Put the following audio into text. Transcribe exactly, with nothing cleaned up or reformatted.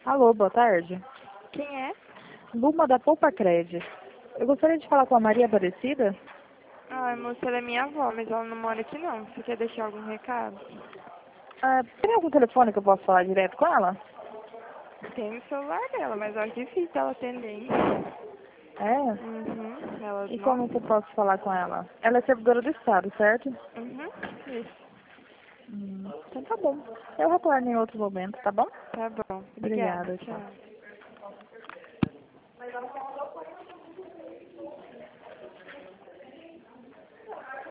Alô, boa tarde. Quem é? Luma da Poupa Cred. Eu gostaria de falar com a Maria Aparecida. Ah, moça, ela é minha avó, mas ela não mora aqui não. Você quer deixar algum recado? Ah, tem algum telefone que eu possa falar direto com ela? Tem no celular dela, mas é difícil ela atender, hein? É? Uhum, ela, E como que eu nossa. posso falar com ela? Ela é servidora do Estado, certo? Uhum, isso. Hum, então tá bom. Eu retorno em outro momento, tá bom? Tá bom. Obrigada, Obrigada, tchau. tchau.